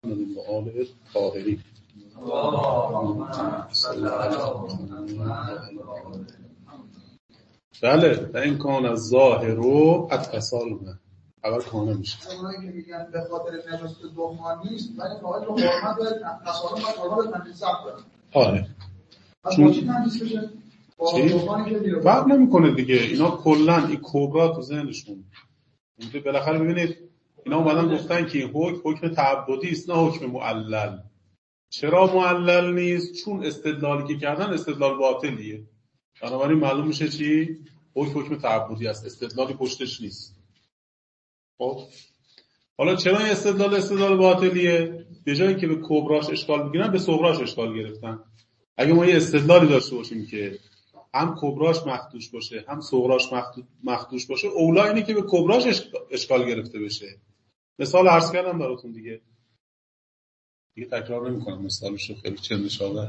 و آل طاهرین. بله و این کان از ظاهر و اتصالونه اول کانه میشه. اونایی که میگن به خاطر نجاست دخان نیست ولی فقط رو حرمت باید تصالح باید حرمت به تنجیز ثبت دارن. آره چون چی تنجیز بشه؟ دخانی که میره فرق نمیکنه دیگه. اینا کلا این کبرا تو ذهنشون میگه. بالاخره ببینید اینا اومدن گفتن که این حکم تعبدی است نه حکم معلل. چرا معلل نیست؟ چون استدلالی که کردن استدلال باطلیه. بنابراین معلوم میشه چی؟ حکم تعبدی است، استدلالی پشتش نیست. خب حالا چرا این استدلال باطلیه؟ به جای اینکه به کبراش اشکال بگیرن به صغراش اشکال گرفتن. اگه ما یه استدلالی داشته باشیم که هم کبراش مخدوش باشه هم صغراش مخدوش باشه، اولا اینه که به کبراش اشکال گرفته بشه. مثال عرض کردم براتون دیگه تکرار نمی‌کنم مثالشو، خیلی چندشاوره.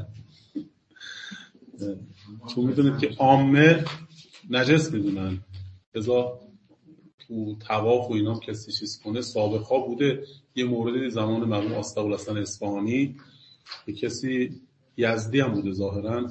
چون میدونید که عامه نجس میدونن، لذا تو طواف و اینام کسی چیز کنه. سابقا بوده یه موردی زمان مرحوم آستغفرالحسن اصفهانی، یه کسی یزدی هم بوده ظاهرا،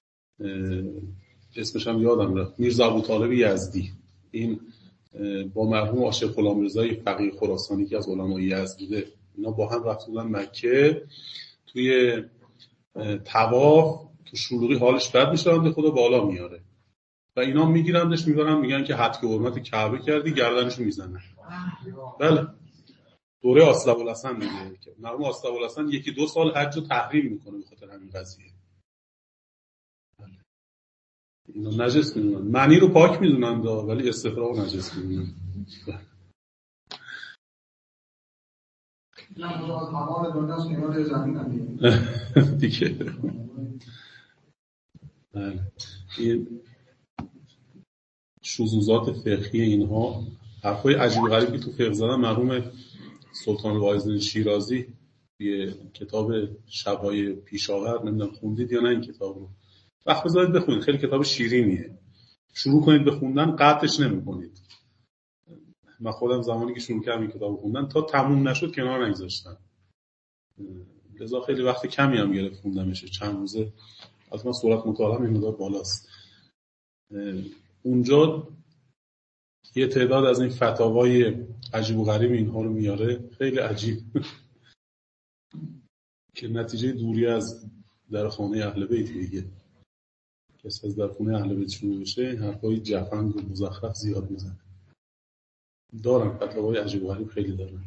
اسمش هم یادم رفت، میرزا ابوطالب یزدی. این با مرحوم عاشق غلامرضای فقیه خراسانی که از علمای یزد بوده، اینا با هم رفتن مکه. توی طواف تو شلوغی حالش بد میشه، بنده خدا بالا میاره و اینا میگیرندش میبرن میگن که حد که حرمت کعبه کردی، گردنشو میزنن. بله دوره آستغفرالحسن دیگه که مرحوم آستغفرالحسن 1-2 سال حج رو تحریم میکنه به خاطر همین قضیه. اینا نجس میدونن، معنی رو پاک میدونن ولی استفراغ نجس میدونن. تمام دنیاست نیاز زمین هم دیگه. بله این شذوذات فقهی اینها، حرفای عجیب و غریبی تو فقه زدن. مرحوم سلطان الواعظین شیرازی یه کتاب شب‌های پیشاور، نمیدونم خوندید یا نه این کتاب رو، وقت بذارید بخونید، خیلی کتاب شیرینیه. شروع کنید به خوندن قطعش نمی‌کنید. من خودم زمانی که شروع کردم این کتاب خوندن تا تموم نشد کنار نگذاشتم، لذا خیلی وقت کمی هم گرفت خوندمش، چند روزه. از من سرعت مطالعه این مقدار بالاست. اونجا یه تعداد از این فتاوای عجیب و غریب اینها رو میاره، خیلی عجیب که نتیجه دوری از در خانه اهل بیت دیگه. کسی از در خانه اهل بیت شروع بشه حرفای جفنگ و مزخرف زیاد میزنه. دارن فتاوای عجیب و غریب خیلی دارن.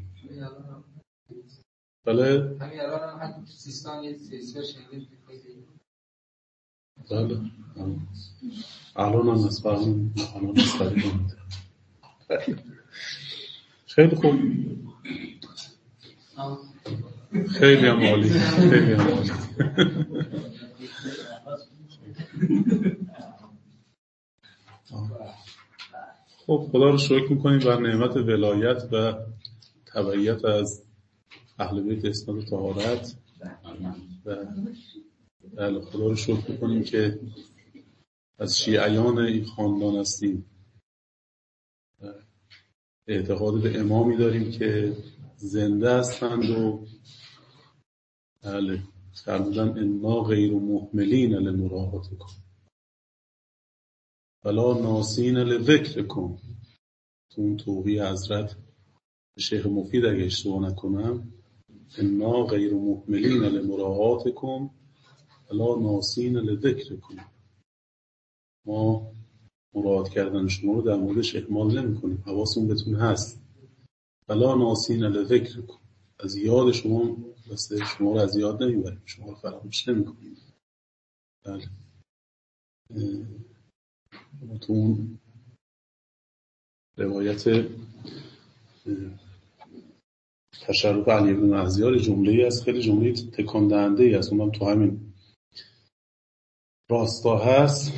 بله همین الان هم تو سیستان یه سیستم شنید خیلی. بله الان هم نسبرین الان نسبرین خیلی خوب، خیلی هم عالی، خیلی هم عالی. خب خدا رو شکر میکنیم بر نعمت ولایت و تبعیت از اهل بیت اسمت و طهارت و بله خدا رو شکر میکنیم که از شیعیان این خاندان هستیم. اعتقاد به امامی داریم که زنده هستند و بله فرمودن انا غیر محملین لمراعاتکم ولا ناسین لذکرکم. تو اون توقیه حضرت شیخ مفید اگه اشتباه نکنم، انا غیر محملین لمراعاتکم ولا ناسین لذکرکم، ما مراعات کردن شما رو در موردش اهمال نمی کنیم، حواسون بهتون هست. ولا ناسین لذکرکم، از یاد شما دست شما رو از یاد نمیبریم، شما رو فراموش نمی کنیم. بله تو اون روایت تشرف علی بن مهزیار جمله‌ای از خیلی جمله تکان دهنده‌ای است، اونم تو همین راستا هست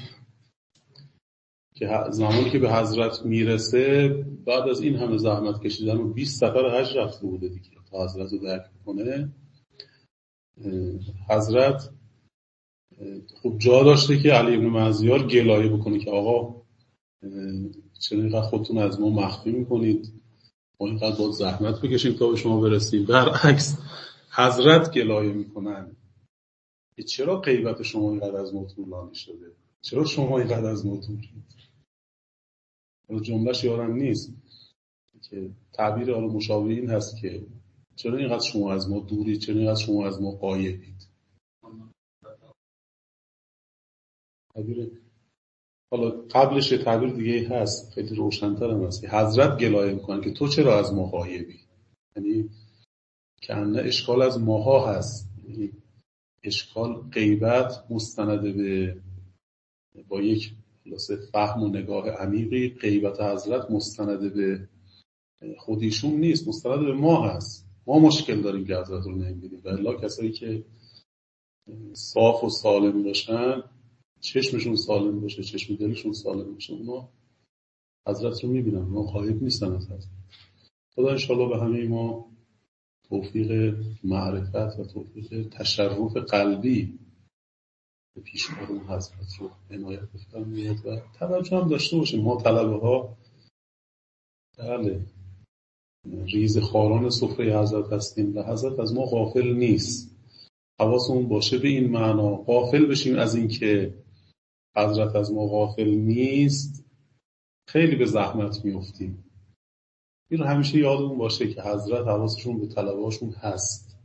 که زمانی که به حضرت میرسه بعد از این همه زحمت کشیدن و 20 سفر حج رفته بوده دیگه تا حضرت رو درک کنه. حضرت خب جا داشته که علی بن مهزیار گلایه بکنه که آقا چرا اینقدر خودتون از ما مخفی میکنید، ما اینقدر باید زحمت بکشیم تا به شما برسیم. برعکس حضرت گلایه میکنن که چرا غیبت شما اینقدر از ما طولانی شده، چرا شما اینقدر از ما دورید. جملهش یارم نیست که تعبیر حالا مشابه این هست که چرا اینقدر شما از ما دورید، چرا اینقدر شما از ما غایبید. تعبیر حالا قبلش یه تعبیر دیگه هست خیلی روشن‌تر هم هست که حضرت گلایه میکنن که تو چرا از ما غایبی. یعنی که انه اشکال از ماها هست، یعنی اشکال غیبت مستند به با یک خلاصه فهم و نگاه عمیقی، غیبت حضرت مستند به خودیشون نیست، مستند به ما هست. ما مشکل داریم که حضرت رو نمی‌بینیم. و الا کسایی که صاف و سالم باشن، چشمشون سالم باشه، چشم دلشون سالم باشه، اونا حضرت رو می‌بینن، اونا غایب نیستن از حضرت. خدا انشاءالله به همه ما توفیق معرفت و توفیق تشرف قلبی به پیشوای حضرت رو عنایت بفرماید و توجه هم داشته باشیم. ما طلبه ها بله ریز خواران سفره حضرت هستیم و حضرت از ما غافل نیست. حواسمون باشه به این معنا. غافل بشیم از این که حضرت از ما غافل نیست، خیلی به زحمت میافتیم. این رو همیشه یادمون باشه که حضرت حواسشون به طلبهاشون هست.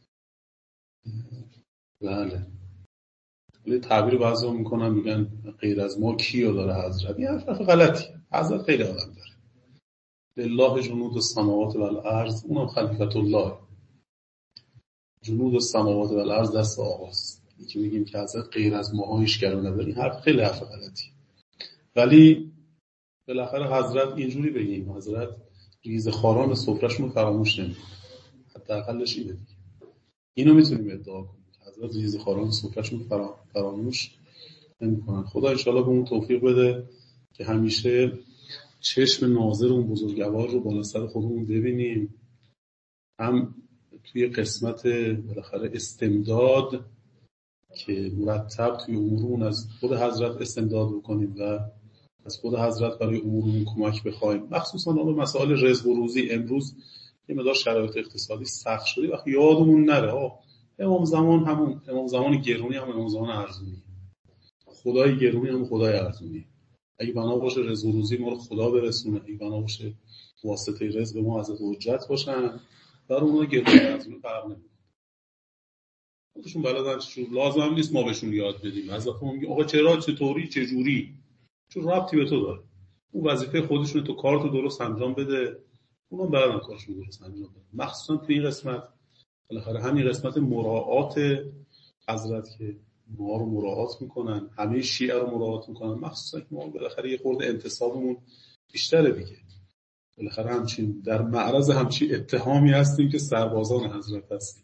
بله ولی تعبیر بعضی میکنن میگن غیر از ما کیو داره حضرت. این حرف غلطیه. حضرت خیلی آدم داره. لله جنود السماوات والارض، اونم خلیفت الله. جنود السماوات والارض دست آقاست. این که میگیم که حضرت غیر از ماها هیچ کاری نداره، این حرف خیلی حرف غلطیه. ولی بالاخره حضرت اینجوری بگیم حضرت ریز خواران سفره‌شون رو فراموش نمی‌کنه. حداقلش اینه دیگه. اینو میتونیم ادعا کنیم حضرت ریز خواران سفره‌شون فراموش نمی‌کنن. خدا ان شاءالله به اون توفیق بده که همیشه چشم ناظر اون بزرگوار رو بالا سر خودمون ببینیم، هم توی قسمت بالاخره استمداد که مرتب توی امورمون از خود حضرت استمداد بکنیم و از خود حضرت برای امورمون کمک بخوایم. مخصوصا به مسائل رزق و روزی امروز یه مقدار شرایط اقتصادی سخت شده، وقتی یادمون نره امام زمان همون امام زمان گرونی هم امام زمان ارزونی، خدای گرونی هم خدای ارزونی. اگه بنا باشه رزق و روزی ما رو خدا برسونه، اگه بنا باشه واسطه رزق ما حضرت حجت باشن، برای اونها گرونی ارزونی فرق نمیکنه. خودشون بلدن چون لازم هم نیست ما بهشون یاد بدیم. حضرت ما میگه آقا چرا، چطوری، چجوری، چون ربطی به تو داره. اون وظیفه خودشونه، تو کارتو درست انجام بده، اونم بلدن کارشون درست انجام بده. مخصوصا تو این قسمت بالاخره همین قسمت مراعات حضرت که ما رو مراعات میکنن، همه شیعه رو مراعات میکنن، مخصوصا که ما بالاخره یه خورده انتصابمون بیشتره دیگه. بالاخره همچین در معرض همچین اتهامی هستیم که سربازان حضرت هستیم.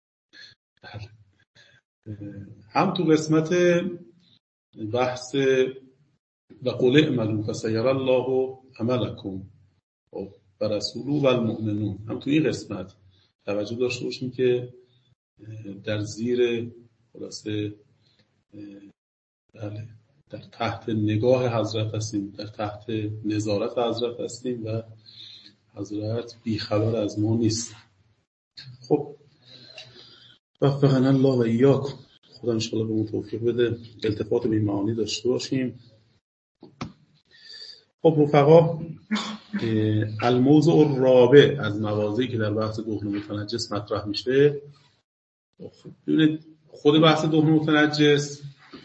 هم تو قسمت بحث و قل اعملوا فسيرى الله عملكم و رسوله و المؤمنون، هم تو این قسمت توجه داشته باشیم که در زیر خلاصه بله در تحت نگاه حضرت هستیم، در تحت نظارت حضرت هستیم و حضرت بیخبر از ما نیست. خب وفقنا الله و ایاکم. خدا انشاءالله به اون توفیق بده التفات به این معانی داشته باشیم. خب رفقا، الموضوع الرابع از مواضعی که در بحث دهن متنجس مطرح میشه، ببینید خود بحث دهن متنجس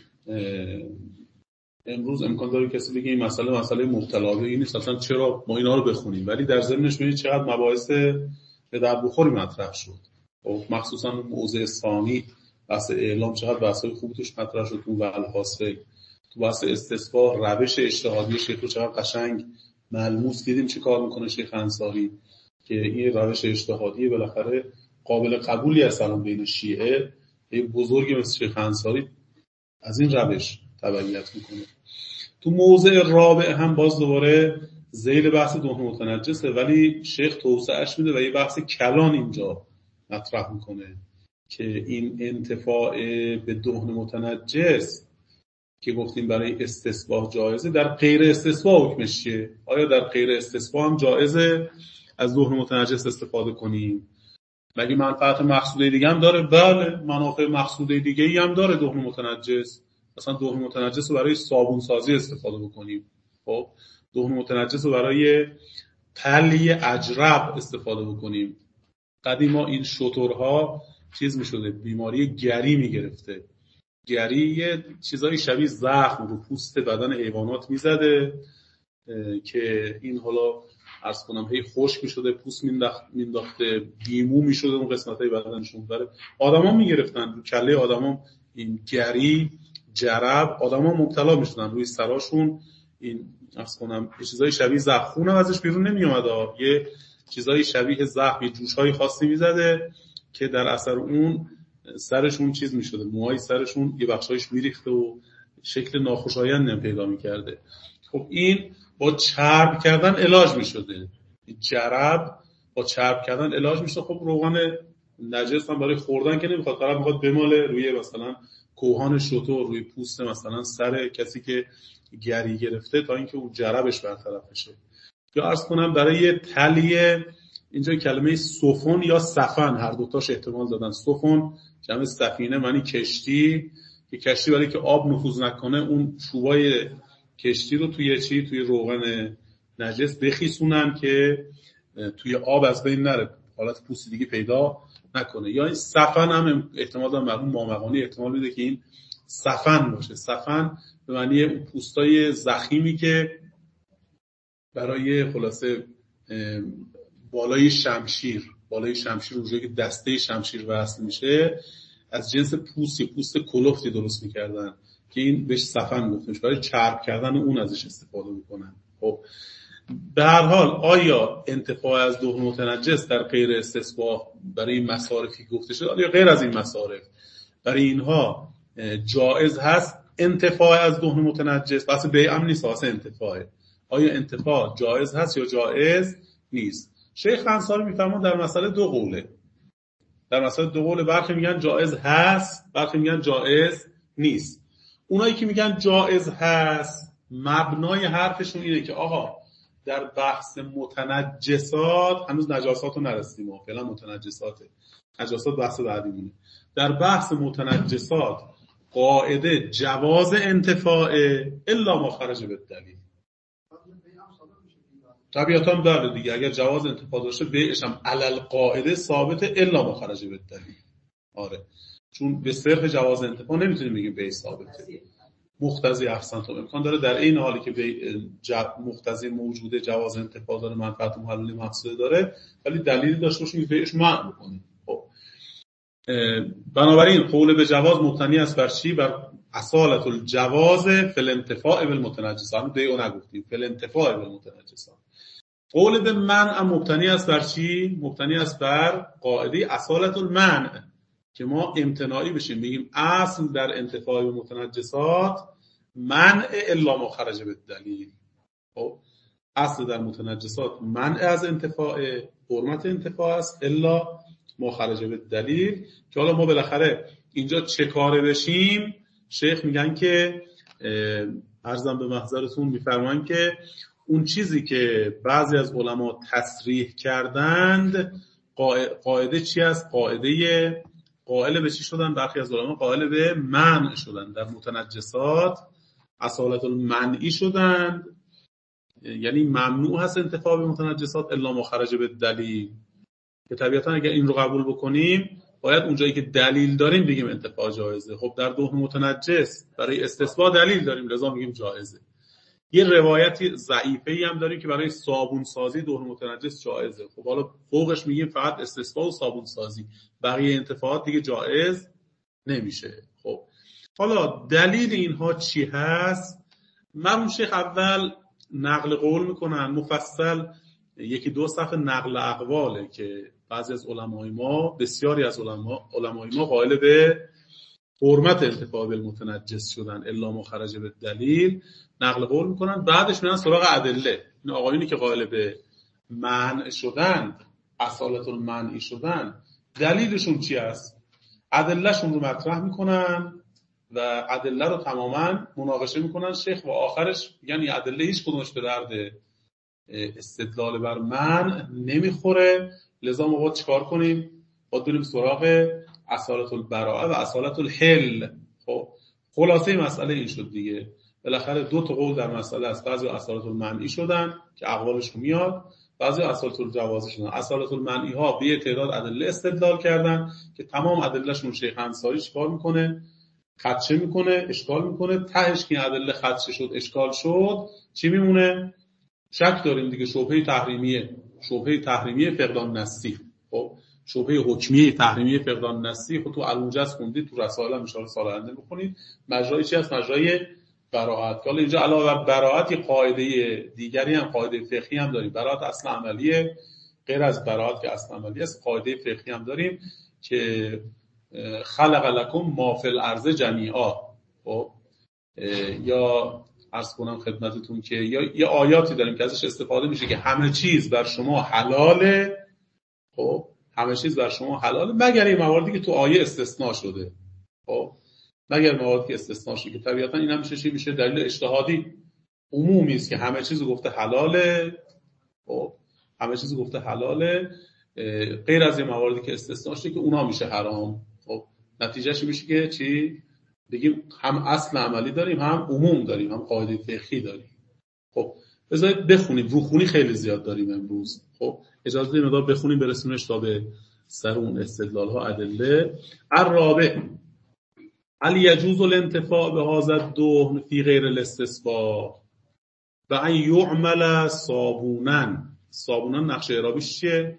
امروز امکان داره کسی بگه این مسئله مبتلابه نیست، اصلا چرا ما اینا رو بخونیم، ولی در ضمنش ببینید چقدر مباحث به درد بخوری مطرح شد. مخصوصا موضوع ثانی بحث اعلام چقدر بحثای خوبی توش مطرح شد. تو والحاصل تو بحث استصفا روش اجتهادی شیخ رو چقدر قشنگ ملموس دیدیم چه کار میکنه شیخ انصاری که این روش اجتهادی بالاخره قابل قبولی است الان بین شیعه. یک بزرگی مثل شیخ انصاری از این روش تبعیت میکنه. تو موضع رابع هم باز دوباره ذیل بحث دهن متنجسه، ولی شیخ توسعهش میده و یه بحث کلان اینجا مطرح میکنه که این انتفاع به دهن متنجس که گفتیم برای استصباح جایزه، در غیر استصباح حکمش چیه؟ آیا در غیر استصباح هم جایزه؟ از دهن متنجس استفاده کنیم؟ مگه منفعت مقصوده دیگه هم داره؟ بله، منافع مقصوده دیگه ای هم داره دهن متنجس. مثلا دهن متنجس رو برای صابون سازی استفاده بکنیم، خب دهن متنجس رو برای تلی اجرب استفاده بکنیم. قدیما این شترها چیز میشده، بیماری گری میگرفته. گری یه چیزای شبیه زخم رو پوست بدن حیوانات میزده که این حالا عرض کنم هی خشک میشده، پوست مینداخته، بیمو میشده اون قسمتای بدنشون. برای آدما میگرفتن، رو کله آدما این گری جرب، آدما مبتلا میشدن روی سراشون. این عرض کنم یه چیزای شبیه زخم، خون ازش بیرون نمیومد، یه چیزای شبیه زخم، یه جوشهای خاصی میزده که در اثر اون سرشون چیز میشده، موهای سرشون یه بخشایش میریخته و شکل ناخوشایند پیدا میکرده. خب این با چرب کردن علاج میشده، جرب با چرب کردن علاج میشه. خب روغن نجس هم برای خوردن که نمیخواد، طرف میخواد بماله روی مثلا کوهان شتر، روی پوست مثلا سر کسی که گری گرفته تا اینکه اون جربش برطرف بشه. یا عرض کنم برای تلیه، اینجا کلمه سفن یا سفن هر دوتاش احتمال دادن. سفن جمع سفینه معنی کشتی، که کشتی برای که آب نفوذ نکنه اون چوبای کشتی رو توی روغن نجس بخیسونن که توی آب از بین نره، حالت پوستی دیگه پیدا نکنه. یا این سفن هم احتمال دادن مرحوم مامقانی احتمال میده که این سفن باشه. سفن به معنی پوستای زخیمی که برای خلاصه بالای شمشیر اونجایی که دسته شمشیر وصل میشه از جنس پوست کلفتی درست میکردن که این بهش سفن گفته میشه، برای چرب کردن اون ازش استفاده میکنن. خب به هر حال آیا انتفاع از دهن متنجس در غیر استثباء برای مصارفی گفته شده یا غیر از این مصارف برای اینها جائز هست انتفاع از دهن متنجس؟ بس بیع هم نیست، واسه انتفاعه. آیا انتفاع جائز هست یا جائز نیست؟ شیخ انصاری میفرمان در مسئله دو قوله. برخی میگن جائز هست، برخی میگن جائز نیست. اونایی که میگن جائز هست مبنای حرفشون اینه که آقا در بحث متنجسات هنوز نجاسات رو نرسیدیم، فعلا متنجساته، نجاسات بحث بعدی مونه. در بحث متنجسات قاعده جواز انتفاع الا ما خرج بالدلیل. طبیعتاً بله دیگه، اگر جواز انتفاع داشته بیعش هم علل قاعده ثابته الا ما خرج بالدلیل. آره، چون به صرف جواز انتفاع نمیتونیم بگیم بیع ثابته. مقتضی احسنتم امکان داره در این حالی که مقتضی موجوده جواز انتفاع داره، منفعت محلل مقصود داره، ولی دلیلی داشته باشیم که بیعش منع بکنیم. خب بنابراین قول به جواز مبتنی است بر چی؟ بر اصالت الجواز فی الانتفاع بالمتنجسات. دیگه نگفتیم فی الانتفاع بالمتنجسات. قول به منع مبتنی است بر چی؟ مبتنی است بر قاعده اصالت المنع که ما امتناعی بشیم، بگیم اصل در انتفاع بالمتنجسات منع الا ما خرج بالدلیل. خب اصل در متنجسات منع از انتفاع، حرمت انتفاع است الا ما خرج بالدلیل. که حالا ما بالاخره اینجا چه کاره بشیم؟ شیخ میگن که عرضم به محضرتون میفرمایند که اون چیزی که بعضی از علما تصریح کردند قاعده چی است؟ قائل به چی شدن؟ برخی از علما قائل به منع شدن در متنجسات، اصالت المنعی شدن، یعنی ممنوع هست انتفاع به متنجسات الا ما خرج بالدلیل. که طبیعتا اگر این رو قبول بکنیم باید اونجایی که دلیل داریم بگیم انتفاع جایزه. خب در دهن متنجس برای استثباء دلیل داریم لذا میگیم جایزه. یه روایتی ضعیفه‌ای هم داریم که برای صابون سازی دهن متنجس جایزه. خب حالا فوقش میگیم فقط استثباء و صابون سازی، بقیه انتفاعات دیگه جایز نمیشه. خب حالا دلیل اینها چی هست؟ مرحوم شیخ اول نقل قول میکنن مفصل، یکی دو صفحه نقل اقواله که بعضی از علمای ما، بسیاری از علمای ما قائل به حرمت انتفاع بالمتنجس شدن الا ما خرج بالدلیل نقل قول میکنن. بعدش میرن سراغ ادله. این آقایونی که قائل به منع شدن، اصالت المنعی شدن، دلیلشون چی است؟ ادلهشون رو مطرح میکنن و ادله رو تماما مناقشه میکنن شیخ و آخرش میگن این ادله هیچ کدومش به درد استدلال بر من نمیخوره. لذا ما باید چیکار کنیم؟ باید بریم سراغ اصالت البراءه و اصالت الحل. خب خلاصه مسئله این شد دیگه. بالاخره دو تا قول در مسئله است. بعضی اصالت المنعی شدن که اقوالشون میاد، بعضی اصالت الجوازی شدن. اصالت المنعی ها به تعداد ادله استدلال کردن که تمام ادلهشون شیخ انصاری چیکار میکنه؟ خدشه میکنه، اشکال میکنه. تهش که این ادله خدشه شد، اشکال شد، چی میمونه؟ شک داریم دیگه. شبهه تحریمیه فقدان نصی. خب شبهه حکمیه تحریمیه فقدان نصی. خب تو الموجز خوندید، تو رسائل هم ان شاء الله سال آینده بخونید. مجرای چی است؟ مجرای براءت. حالا اینجا علاوه بر براءت یه قاعده دیگری هم، قاعده فقهی هم داریم. براءت اصل عملیه، غیر از براءت که اصل عملیه است، قاعده فقهی هم داریم که خلق لکم ما فی الارض جمیعا. خب یا عرض کنم خدمتتون که یا آیاتی داریم که ازش استفاده میشه که همه چیز بر شما حلاله. خب همه چیز بر شما حلاله مگر این مواردی که تو آیه استثناء شده. خب مگر مواردی که استثناء شده که طبیعتا این هم میشه دلیل اجتهادی عمومی است که همه چیز گفته حلاله. خب همه چیز گفته حلاله غیر از این مواردی که استثناء شده که اونها میشه حرام. خب نتیجهش میشه که چی؟ بگیم هم اصل عملی داریم، هم عموم داریم، هم قاعده فقهی داریم. خب بذارید بخونیم. روخونی خیلی زیاد داریم امروز. خب اجازه بدید مقدار بخونیم برسونش تا به سر اون استدلال ها ادله. الرابع هل يجوز الانتفاع بهذا الدهن في غیر الاستصفاء و ان يعمل صابونا. صابونا نقشه اعرابیش چیه؟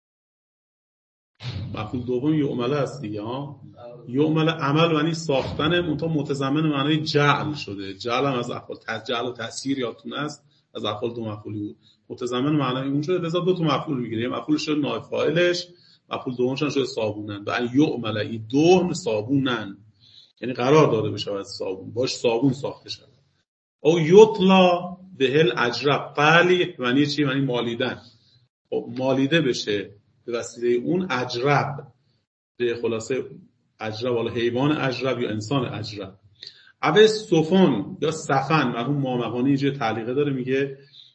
مفعول دوم یعمل است دیگه ها. یعمل عمل معنی ساختن، منتها متضمن معنی جعل شده. جعل هم از افعال جعل و تأثیر یادتون است، از افعال دو مفعولی بود. متضمن معنی اون شده، لذا دو تا مفعول میگیره. یه مفعول شده نائب فاعلش، مفعول دومش شده صابونن. و یعمل این دهن صابونن یعنی قرار داده بشه از صابون، باش صابون ساخته شده. او یطلا به الاجرب. قلی معنی چی؟ معنی مالیدن. خب مالیده بشه به وسیله اون اجرب. به خلاصه اجرب، والا حیوان اجرب یا انسان اجرب. اوه صفن یا صفن، مرحوم مامقانی اینجا تعلیقه داره میگه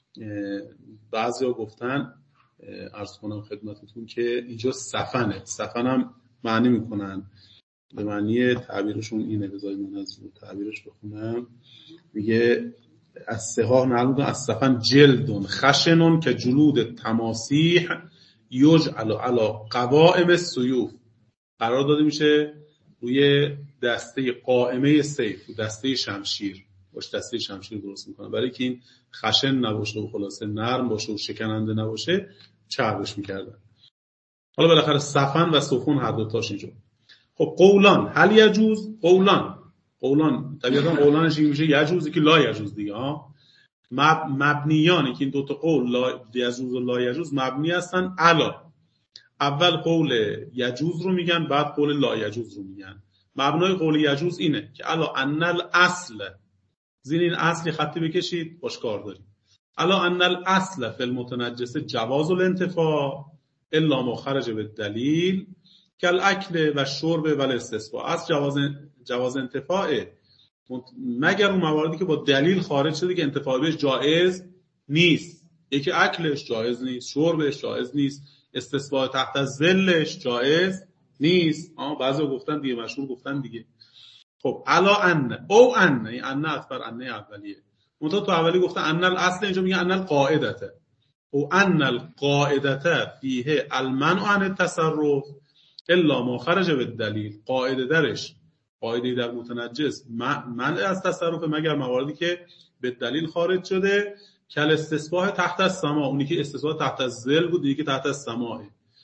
بعضیا گفتن عرض کنم خدمتتون که اینجا صفنه. صفن هم معنی میکنن به معنی تعبیرشون اینه. بذارید من از تعبیرش بخونم. میگه از صحاح نعلود از صفن جلدون خشنون که جلود تماسیح یجعل علی قوائم السیوف. قرار داده میشه روی دسته قائمه سیف، دسته شمشیر. باش دسته شمشیر درست میکنه برای که این خشن نباشه و خلاصه نرم باشه و شکننده نباشه چربش میکردن. حالا بالاخره صفن و سفن هر دو تاش اینجا. خب قولان هل یجوز. قولان طبیعتا قولانش این میشه یجوزی که لا یجوز دیگه ها. مبنیانی که این دو تا قول لا یجوز و لا یجوز مبنی هستن علا. اول قول یجوز رو میگن، بعد قول لا یجوز رو میگن. مبنای قول یجوز اینه که علا ان الاصل، زین این اصلی خطی بکشید باش کار داریم. علا ان الاصل فی المتنجس جواز الانتفاع الا ما خرج بالدلیل کالاکل و شرب و الاستسقاء. از جواز انتفاع مگر اون مواردی که با دلیل خارج شده که انتفاع بهش جایز نیست. یکی اکلش جایز نیست، شربش جایز نیست، استسقاء تحت الظلش جایز نیست. بعضی گفتن دیگه، مشهور گفتن دیگه. خب الا ان او ان، این ان اکبر انه اولیه. منتها تو اولی گفتن ان الاصل، اینجا میگه ان القاعدته. او ان القاعدته فیه المنع عن التصرف الا ما خرج بالدلیل. قاعده درش، قاعده در متنجس منع از تصرف مگر مواردی که به دلیل خارج شده. کل استسقاء تحت السماء، اونی که استسقاء تحت الظل بود، دیگه که تحت السماء.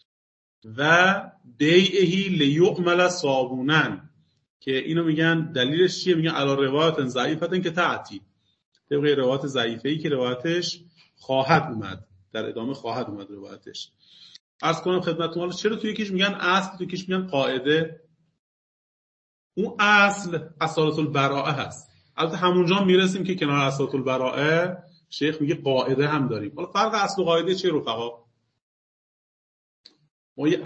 و بیعهی لیعمل صابونن، که اینو میگن دلیلش چیه؟ میگن علی روایت ضعیفتن که تعتی، طبق روایت ضعیفه‌ای که روایتش خواهد اومد، در ادامه خواهد اومد روایتش. عرض کنم خدمتتون حالا چرا توی یکیش میگن اصل، توی یکیش میگن قاعده. اون اصل اصالت البراءه هست. البته همونجا میرسیم که کنار اصالت البراءه شیخ میگه قاعده هم داریم. حالا فرق اصل و قاعده چیه رفقا؟ ما یه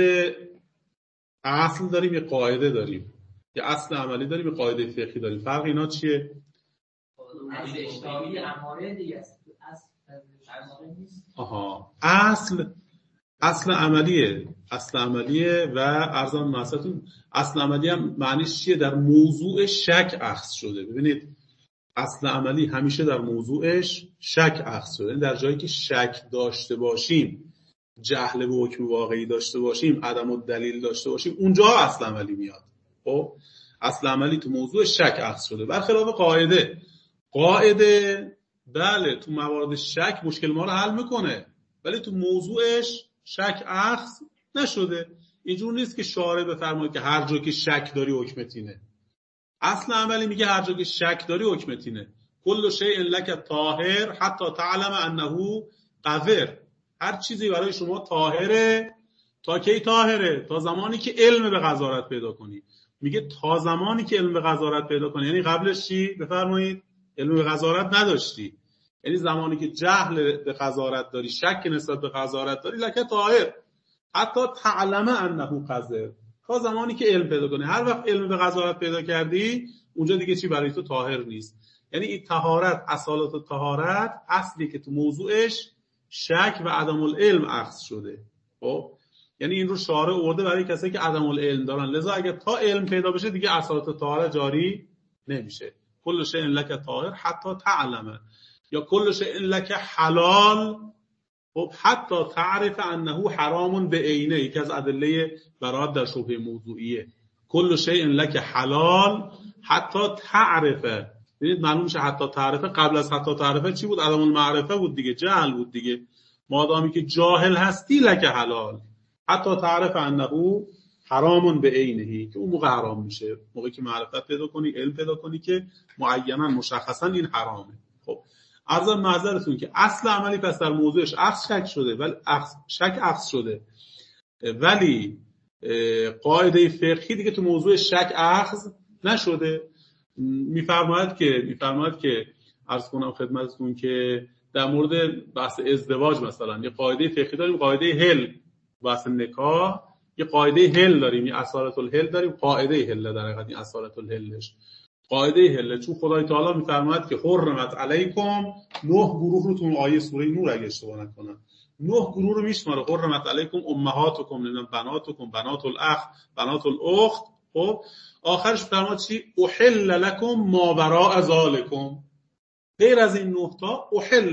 اصل داریم، یه قاعده داریم، یه اصل عملی داریم، یه قاعده فقهی داریم. فرق اینا چیه؟ اصل اشتباهی اماره دیگه است. اصل عملیه و ارزان محصتون اصل عملی هم معنیش چیه؟ در موضوع شک اخذ شده. ببینید اصل عملی همیشه در موضوعش شک اخذ شده، در جایی که شک داشته باشیم، جهل به حکم واقعی داشته باشیم، عدم الدلیل داشته باشیم، اونجا اصل عملی میاد. خب اصل عملی تو موضوع شک اخذ شده، برخلاف قاعده بله تو موارد شک مشکل ما رو حل میکنه، ولی تو موضوعش شک اخذ نشده. اینجور نیست که شارع بفرماید که هر جا که شک داری حکمت اینه. اصل عملی میگه هر جا که شک داری حکمت اینه. کل شیء لک طاهر حتی تعلم انه قذر. هر چیزی برای شما طاهره. تا کی طاهره؟ تا زمانی که علم به قذارت پیدا کنی. میگه تا زمانی که علم به قذارت پیدا کنی، یعنی قبلش چی؟ بفرمایید علم به قذارت نداشتی، یعنی زمانی که جهل به قذارت داری، شک نسبت به قذارت داری، لکه طاهر حتی تعلم انه قذر، تا زمانی که علم پیدا کنی. هر وقت علم به قذارت پیدا کردی اونجا دیگه چی برای تو طاهر نیست. یعنی این طهارت، اصالت طهارت اصلی که تو موضوعش شک و عدم العلم اخذ شده. خب یعنی این رو شارع آورده برای کسایی که عدم العلم دارن، لذا اگه تا علم پیدا بشه دیگه اصالت طهارت جاری نمیشه. کل شیء لک طاهر حتی تعلم، یا کل شیء لک حلال خب حتی تعرف انه حرام به عینه، یکی از ادله برات در شبهه موضوعیه. کل شیء لک حلال حتی تعرفه. ببینید معلوم میشه حتی تعرفه، قبل از حتی تعرفه چی بود؟ عدم المعرفه بود دیگه، جهل بود دیگه. مادامی که جاهل هستی لک حلال حتی تعرف انه حرام به عینه، که اون موقع حرام میشه، موقعی که معرفت پیدا کنی، علم پیدا کنی که معینا مشخصا این حرامه. خب عرضم معذرتون که اصل عملی پس در موضوعش شک شده، ولی شک اخذ شده، ولی قاعده فقهی دیگه تو موضوع شک اخذ نشده. میفرماید که عرض کنم خدمتتون که در مورد بحث ازدواج مثلا یه قاعده فقهی داریم، قاعده هل، بحث نکاح یه قاعده هل داریم، یه اصالت الهل داریم، قاعده هل در حقیقت این اصالت الهلش قاعده هل، چون خدای تعالی میفرماید که حرمت علیکم، 9 گروه رو تو آیه سوره نور اگه اشتباه نکنم 9 گروه رو میشماره، حرمت علیکم امهاتکم، بناتکم، بنات الاخ، بنات الاخت. خب آخرش فرماد چی؟ احل لکم ما وراء ذالکم، غیر از این 9 تا احل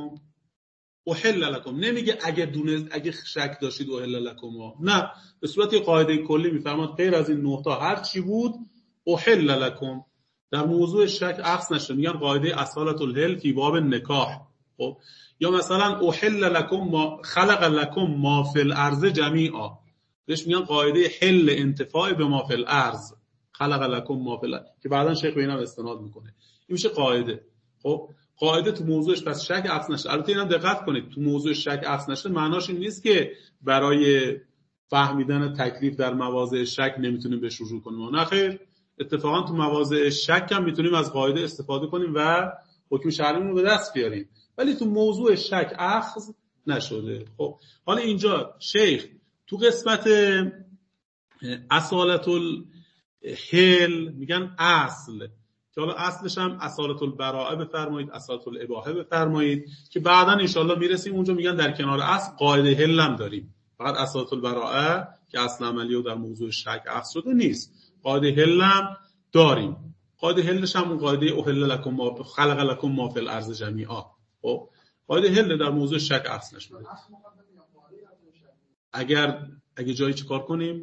لکم. نمیگه اگه شک داشتید احل لکم، نه، به صورت قاعده کلی میفرماد غیر از این 9 تا هر چی بود احل لکم. در موضوع شک اخذ نشه، میگن قاعده اصالت الهل فی باب نکاح. خب یا مثلا احل لکم ما خلق لکم ما فی الارض جمیعا، بهش میگن قاعده حل انتفاع به ما فی الارض، خلق لکم ما فی الارض، که بعدن شیخ به اینم استناد میکنه. این میشه قاعده. خب قاعده تو موضوعش پس شک اخذ نشه. البته اینم دقت کنید، تو موضوع شک اخذ نشه معناش این نیست که برای فهمیدن تکلیف در مواضع شک نمیتونیم بهش رجوع کنیم. نه خیر، اتفاقا تو مواضع شک هم میتونیم از قاعده استفاده کنیم و حکم شرعی رو به دست بیاریم، ولی تو موضوع شک اخذ نشده. خب حالا اینجا شیخ تو قسمت اصالت الحل میگن اصل، که حالا اصلش هم اصالت البراءه بفرمایید، اصالت الاباحه بفرمایید، که بعداً انشالله میرسیم اونجا. میگن در کنار اصل قاعده حل هم داریم، فقط اصالت البراءه که اصل عملی و در موضوع شک اخذ شده نیست، قاعده حل هم داریم. قاعده حلش هم اون قاعده احل لکم ما خلق لکم ما فی الارض جمیعا. خب قاعده حل در موضوع شک اخذ نشده. اگه جایی چیکار کنیم؟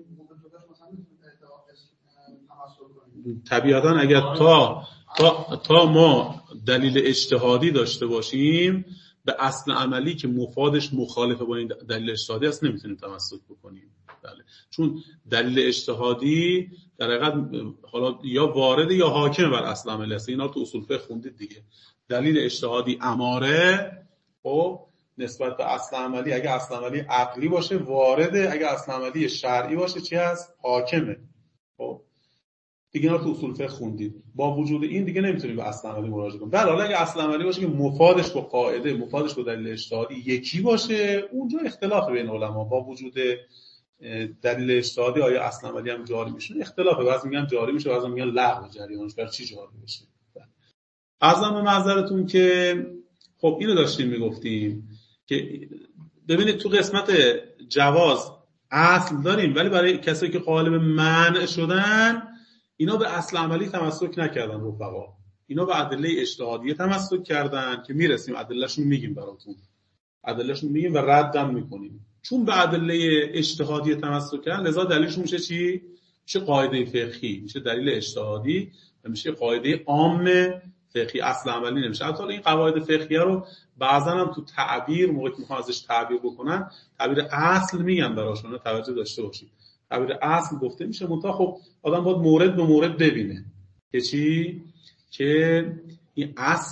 طبیعتاً اگر تا ما دلیل اجتهادی داشته باشیم به اصل عملی که مفادش مخالفه با این دلیل اجتهادی است نمیتونیم تمسک بکنیم. بله. چون دلیل اجتهادی در حقیقت حالا یا وارد یا حاکم بر اصل عملی است. اینا تو اصول فقه خوندید دیگه. دلیل اجتهادی اماره خب نسبت به اصل عملی، اگه اصل عملی عقلی باشه وارده، اگه اصل عملی شرعی باشه چی هست؟ حاکمه. خب دیگه اینا تو اصول فقه خوندید. با وجود این دیگه نمیتونیم به اصل عملی مراجعه کنیم. بله، اگه اصل عملی باشه که مفادش با قاعده، مفادش با دلیل اجتهادی یکی باشه، اونجا اختلاف بین علما. با وجود دلیل اجتهادی آیا اصل عملی هم جاری میشه؟ اختلافه. بعضی میگن جاری میشه، بعضی میگن لغو جریانش، برای چی جاری میشه. عرضم به معذرتون که خب اینو داشتیم میگفتیم که ببینید تو قسمت جواز اصل داریم، ولی برای کسایی که قالب منع شدن اینا به اصل عملی تمسک نکردن رفقا، اینا به ادله اجتهادیه تمسک کردن که میرسیم ادلهشون میگیم براتون، ادلهشون میگیم و ردم میکنیم. چون به ادله اجتهادیه تمسک کردن لذا دلیلشون میشه چی؟ میشه قاعده فقهی، میشه دلیل اجتهادی و میشه قاعده عام فقهی، اصل عملی نمیشه. البته این قواعد فقهیه رو بعضا هم تو تعبیر موقعی که میخوان ازش تعبیر بکنن تعبیر اصل میگن براشون، توجه داشته باشید. تعبیر اصل گفته میشه، منتها خب آدم باید مورد به مورد ببینه که چی، که این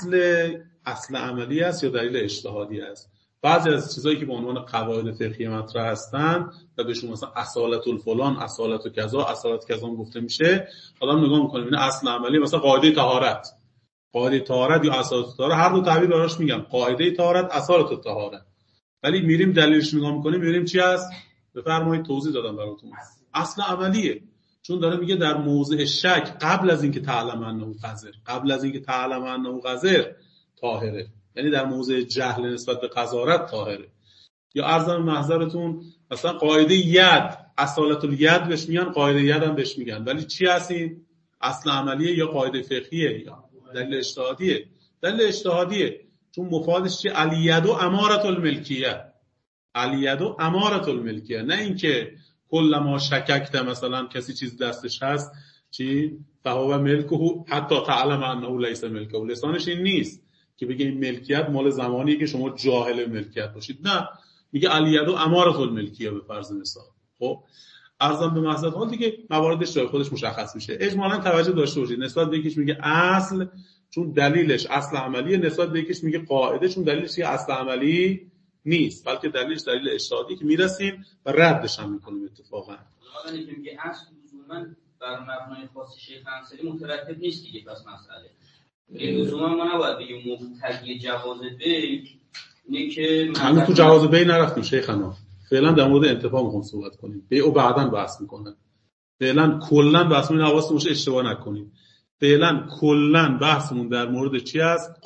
اصل عملی است یا دلیل اجتهادی است. بعضی از چیزایی که به عنوان قواعد فقهی مطرح هستن و بهشون مثلا اصالت الفلان، اصالت کذا، اصالت کذا گفته میشه، آدم نگاه میکنه این اصل عملی، مثلا قاعده طهارت، قاعده طهارت یا اصالت طهارت، هر دو تعبیر براش میگم، قاعده طهارت، اصالت طهارت. ولی میریم دلیلش نگاه میکنیم میبینیم چی است؟ بفرمایید توضیح دادم براتون. اصل عملیه، چون داره میگه در موضع شک قبل از اینکه تعلم انه قذر، قبل از اینکه تعلم انه قذر طاهره، یعنی در موضع جهل نسبت به قذارت طاهره. یا عرضم محضرتون مثلا قاعده ید، اصالت الید بهش میگن، قاعده ید هم بهش میگن، ولی چی هستین؟ اصل عملیه یا قاعده فقهیه یا دلیل اجتهادیه؟ دلیل اجتهادیه، چون مفادش چی؟ الیدو امارت الملکیه، الیدو امارت الملکیه، نه اینکه کل ما شککت مثلا کسی چیز دستش هست چی فهو ملکه حتی تعلم انه لیس ملکه، لسانش این نیست که بگه این ملکیت مال زمانیه که شما جاهل ملکیت باشید، نه، میگه الیدو امارت الملکیه به فرض مثال. خب ارزم به محضرت حال دیگه مواردش جای خودش مشخص میشه. اجمالاً توجه داشته باشید نسبت به یکیش میگه اصل چون دلیلش اصل عملیه، نسبت به یکیش میگه قاعده چون دلیلش اصل عملی نیست، بلکه دلیلش دلیل اجتهادی که میرسیم و ردش هم میکنیم اتفاقا. حالا میگه اصل لزوما بر مبنای خاص شیخ انصاری مترتب نیست دیگه، پس مسئله لزوما ما نباید بگیم مقتضی جواز بی اینه که همین تو جواز بی نرفتیم شیخنا، فعلا در مورد انتفاع میخوام صحبت کنیم، بیع و بعداً بحث میکنم. فعلا کلا بحثمون حواستون باشه اشتباه نکنیم. فعلا کلا بحثمون در مورد چی است؟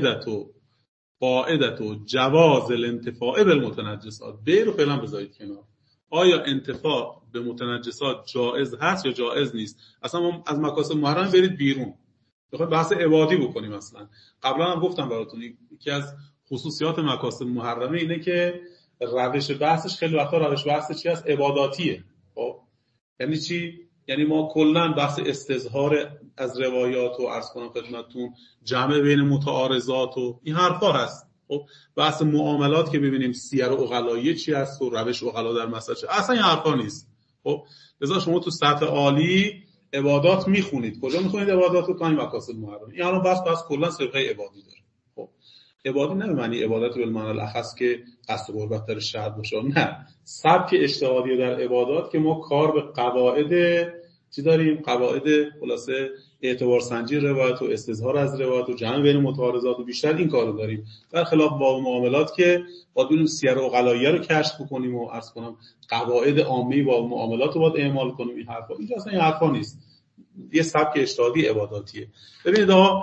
قاعدت و جواز الانتفاع بالمتنجسات. بیع رو فعلا بذارید کنار. آیا انتفاع به متنجسات جائز هست یا جائز نیست؟ اصلا ما از مکاسب محرم برید بیرون. بخوایم بحث عبادی بکنیم. اصلا قبلا هم گفتم براتون یکی از خصوصیات مکاسب محرمه اینه که روش بحثش خیلی وقتا روش بحث چی هست؟ عباداتیه. خب یعنی چی؟ یعنی ما کلا بحث استظهار از روایات و عرض کنم خدمتتون جمع بین متعارضات و این حرفا هست. خب بحث معاملات که ببینیم سیر عقلایی چی هست و روش عقلا در مسئله اصلا این حرفا نیست. خب لذا شما تو سطح عالی عبادات میخونید، کجا میخونید عبادات رو؟ تا این مکاسب محرمه. این الان بحث کلا سابقه عبادی داره. خب عبادی نه به معنی عبادت به معنی الاخص که قصد قربت در شرط باشه، نه، سبک اجتهادی در عبادات که ما کار به قواعد چی داریم؟ قواعد خلاصه اعتبار سنجی روایت و استظهار از روایت و جمع بین متعارضات و بیشتر این کارو داریم، برخلاف باب معاملات که باید بریم سیر عقلاییه رو کشف بکنیم و عرض کنم قواعد عامه باب معاملات رو باید اعمال کنیم. این حرفا اینجا اصلا این حرفا نیست، یه سبک اجتهادی عباداتیه. ببینید آقا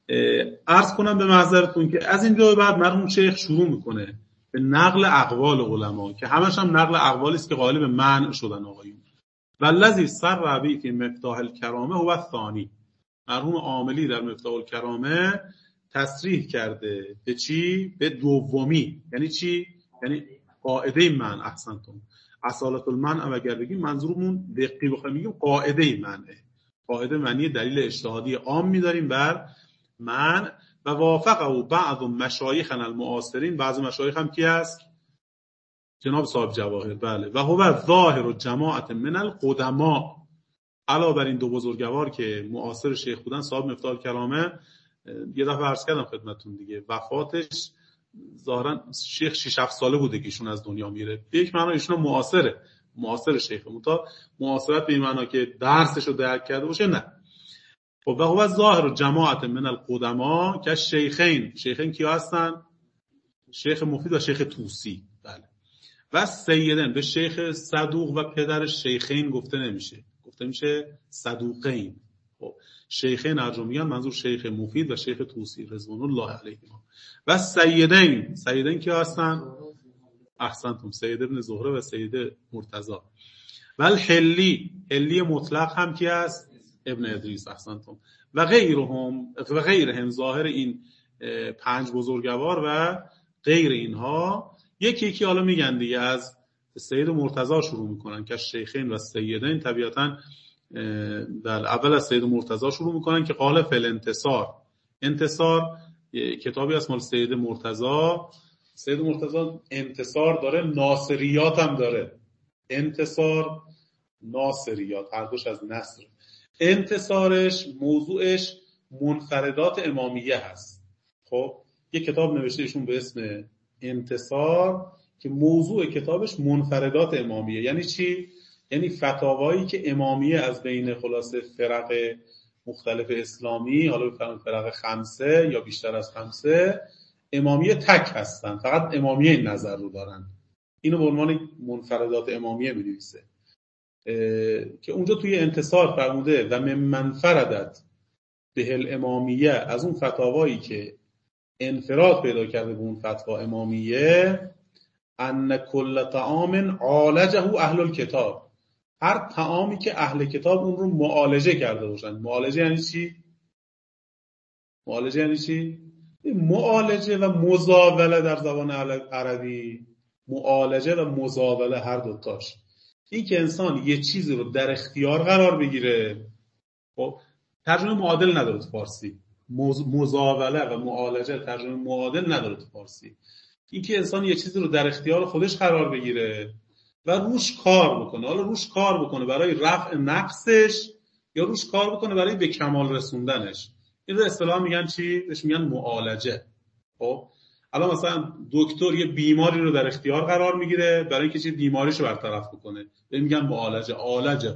عرض کنم به معذرتون که از اینجا بعد مرحوم شیخ شروع میکنه به نقل اقوال علما که همش هم نقل اقوالی است که غالب منع شدن آقایون. والذی سر بی فی مفتاح الکرامه هو الثانی. مرحوم عاملی در مفتاح الکرامه تصریح کرده به چی؟ به دومی. یعنی چی؟ یعنی قاعده منع. احسنتم. اصالت المنع اگر بگیم منظورمون دقیق بخوایم بگیم قاعده منعه. قاعده معنی دلیل اجتهادی عام می‌داریم بر منع. و وافقه بعض مشایخنا المعاصرین، بعض مشایخ هم کی است؟ جناب صاحب جواهر. بله. و هو ظاهر و جماعت من القدما. علاوه بر این دو بزرگوار که معاصر شیخ بودن، صاحب مفتاح الکرامه یه دفعه عرض کردم خدمتتون دیگه، وفاتش ظاهرا شیخ 6-7 ساله بوده که ایشون از دنیا میره. به یک معنی ایشون معاصر شیخه، متا معاصرت به این معنی که درسشو درک کرده باشه نه. و هو ظاهر و جماعت من القدما که شیخین کیا هستن؟ شیخ مفید و شیخ طوسی. بله. و سیدن به شیخ صدوق و پدر شیخین گفته نمیشه، گفته میشه صدوقین. خب شیخین ارجو میگن منظور شیخ مفید و شیخ طوسی رضوان الله علیهما. و سیدین که هستن؟ احسنتم، سید ابن زهره و سید مرتضی. و الحلی مطلق هم کی هست؟ ابن ادریس. احسنتم. و غیرهم ظاهر این 5 بزرگوار و غیر اینها یکی حالا میگن دیگه، از سید مرتضی شروع میکنن که شیخین و سیدین طبیعتاً در اول از سید مرتضی شروع میکنن که قال فل انتصار کتابی از مال سید مرتضی. سید مرتضی انتصار داره، ناصریات هم داره. انتصار، ناصریات، هر دوش از نصر. انتصارش موضوعش منفردات امامیه هست. خب یک کتاب نوشته ایشون به اسم انتصار که موضوع کتابش منفردات امامیه. یعنی چی؟ یعنی فتاوایی که امامیه از بین خلاصه فرق مختلف اسلامی، حالا بفرمایید فرق 5 یا بیشتر از 5 امامیه تک هستن، فقط امامیه این نظر رو دارن. اینو به عنوان منفردات امامیه می‌نویسه که اونجا توی انتصار فرموده و من فردت به الامامیه، از اون فتاوایی که انفراد پیدا کرده به اون فتوا امامیه، ان کل طعام عالجه اهل الکتاب، هر طعامی که اهل کتاب اون رو معالجه کرده باشن. معالجه یعنی چی؟ معالجه و مزاوله در زبان عربی، معالجه و مزاوله هر دوتاش. این که انسان یه چیزی رو در اختیار قرار بگیره، خب ترجمه معادل نداره تو فارسی. مزاوله و معالجه ترجمه معادل نداره تو فارسی. این که انسان یه چیزی رو در اختیار خودش قرار بگیره و روش کار بکنه. حالا روش کار بکنه برای رفع نقصش یا روش کار بکنه برای به کمال رسوندنش. این رو اصطلاحاً میگن چی؟ بهش میگن معالجه. خب الان مثلا دکتر یه بیماری رو در اختیار قرار میگیره برای اینکه چه بیماریشو برطرف بکنه، بهش میگن معالجه. عالجه.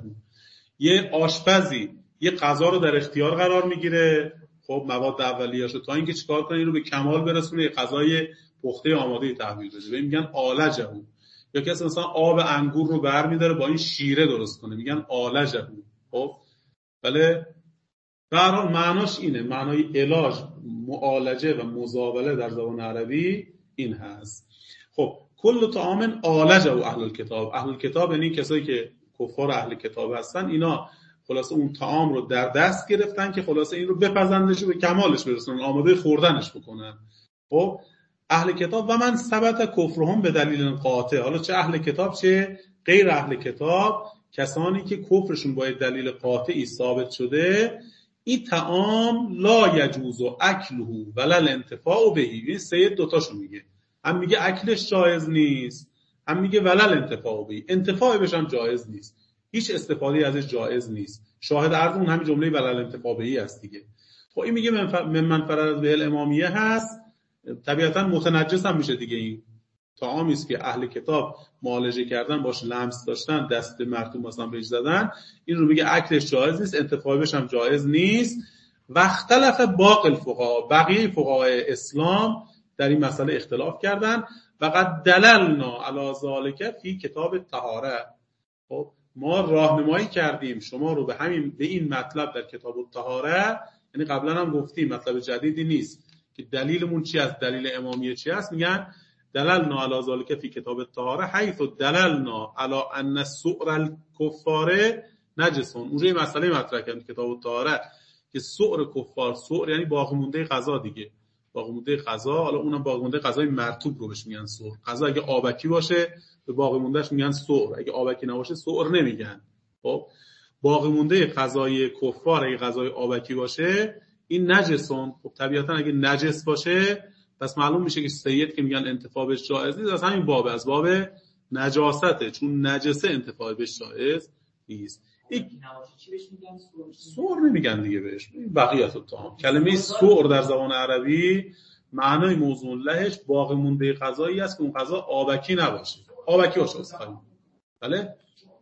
یه آشپزی یه غذا رو در اختیار قرار میگیره، خب مواد اولیه‌اشو تا اینکه چیکار کنه این رو به کمال برسونه، یه غذای پخته آماده تحویل بده، بهش میگن عالجه. یا کسی مثلا آب انگور رو برمی‌داره با این شیره درست کنه، میگن عالجه. خب بله، به هر حال معناش اینه، معنای علاج، معالجه و مزاوله در زبان عربی این هست. خب کل طعام عالجه و اهل الکتاب یعنی کسایی که کفار اهل کتاب هستن، اینا خلاصه اون طعام رو در دست گرفتن که خلاصه این رو بپزندش و به کمالش برسونن، آماده خوردنش بکنن. خب اهل کتاب و من ثبت کفرهم به دلیل قاطع. حالا چه اهل کتاب چه غیر اهل کتاب، کسانی که کفرشون با دلیل قاطعی ثابت شده، این طعام لا یجوز اکله ولا الانتفاع به. این سید دوتاشو میگه، هم میگه اکلش جایز نیست، هم میگه ولا الانتفاع به، انتفاع بهش هم جایز نیست، هیچ استفاده ازش جایز نیست. شاهد عرض اون همین جمله ولا الانتفاع به است دیگه. خب این میگه من فرض به الامامیه هست، طبیعتا متنجس هم میشه دیگه. این طعامی است که اهل کتاب معالجه کردن، باش لمس داشتن، دست مرطوب مثلا بهش زدن، این رو میگه اکلش جایز نیست، انتفاع بهش هم جایز نیست. و اختلاف باقی الفقها، بقیه فقهای اسلام در این مسئله اختلاف کردن. و قد دللنا علی ذلک فی کتاب الطهاره. خب ما راهنمایی کردیم شما رو به این مطلب در کتاب الطهاره. یعنی قبلا هم گفتیم مطلب جدیدی نیست که دلیلمون چی است، دلیل امامیه چی است. میگن دللنا علی ذلک فی کتاب الطهاره حیث دللنا علی ان سؤر الکفار نجسون. اونجا این مسئله مطرح کردیم کتاب الطهاره که سؤر کفار، سؤر یعنی باقی مونده غذا دیگه، باقی مونده غذا، حالا اونم باقی مونده غذای مرطوب رو بهش میگن سؤر. غذا اگه آبکی باشه به باقی موندهش میگن سؤر، اگه آبکی نباشه سؤر نمیگن. خب باقی مونده غذای کفار اگه غذای آبکی باشه این نجسون. خب طبیعتا اگه نجس باشه پس معلوم میشه که سید که میگن انتفاع بهش جایز نیست، از همین باب، از باب نجاسته، چون نجسه انتفاع بهش جایز نیست. چی بهش میگن؟ سؤر نمیگن دیگه بهش، بقیت الطعام. کلمه سؤر در زبان عربی معنای موضوع لهش باقی مونده غذایی است که اون غذا آبکی نباشه. آبکی باشه اصلا. بله؟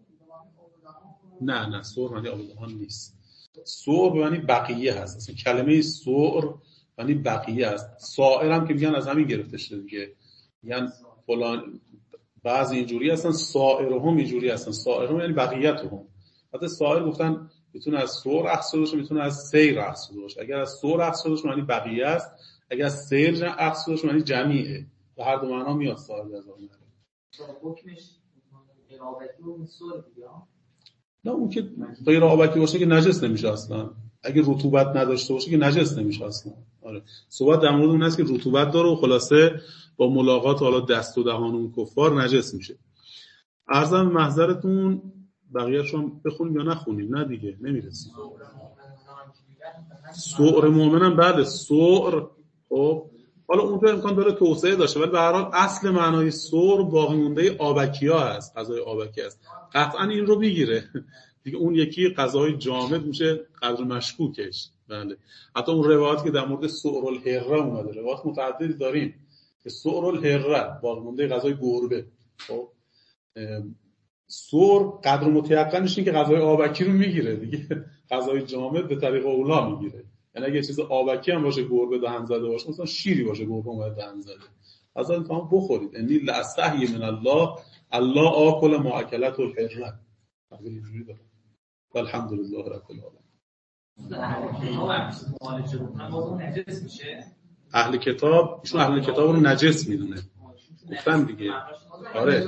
نه سؤر معنی آب دهان نیست. سؤر معنی بقیه هست. اصلا کلمه سؤر معنی بقیه است. سائر هم که میگن از همین گرفته شده دیگه. میگن فلان، بعضی اینجوری هستن، سائرهم اینجوری هستن. سائرهم یعنی بقیتهم. حتی سائر گفتن میتونه از سور اخذ شده باشه، میتونه از سیر اخذ شده باشه. اگر از سور اخذ شده باشه معنی بقیه است، اگر از سیر اخذ شده باشه معنی جمیعه. به هر دو معنا میاد صاحب از اون. حکمش قرابتی و سور دیگه. نه اون که غیر آبکی باشه که نجس نمیشه اصلا. اگه رطوبت نداشته باشه که نجس نمیشه اصلا. آره. صحبت در مورد اون است که رطوبت داره و خلاصه با ملاقات حالا دست و دهان اون کفار نجس میشه. عرضم محضرتون بقیه‌اش رو بخونیم یا نخونیم؟ نه دیگه نمیرسیم. سؤر مؤمنم بعد سؤر. خب حالا اونجا امکان داره توسعه داشته ولی به هر حال اصل معنای سؤر باقی مونده آبکی‌ها هست، غذای آبکی است. قطعا این رو میگیره دیگه. اون یکی غذای جامد میشه قدر مشکوکش. بله. حتی اون روایاتی که در مورد سؤر الحره اومده، روایات متعددی داریم که سؤر الحره باقی مونده غذای گربه. خب سؤر قدر متيقنش اینه که غذای آبکی رو میگیره دیگه. غذای جامد به طریق اولا میگیره. یعنی اگه چیز آبکی هم باشه گربه دهن زده باشه، مثلا شیری باشه گربه اومده دهن زده، از این تمام بخورید. انی لاستحی من الله آکل ما اکلت الحره. تعبیر اینجوری داره. الحمدلله رب العالمین. اهل کتاب ایشون اهل کتاب رو نجس میدونه. گفتم دیگه. آره.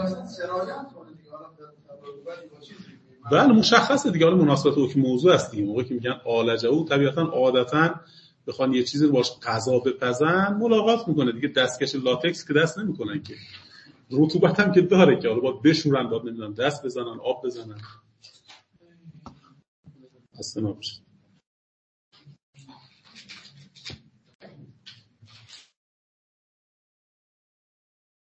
بله مشخصه دیگه. حالا مناسبت حکم موضوع است دیگه. موقعی که میگن آلجهو طبیعتاً عادتاً بخوان یه چیزی رو باش غذا بپزن ملاقات میکنه دیگه. دستکش لاتکس که دست نمیکنن که. رطوبت هم که داره که حالا باید بشورن، باید نمیدونم دست بزنن، آب بزنن. اصلا نباشه.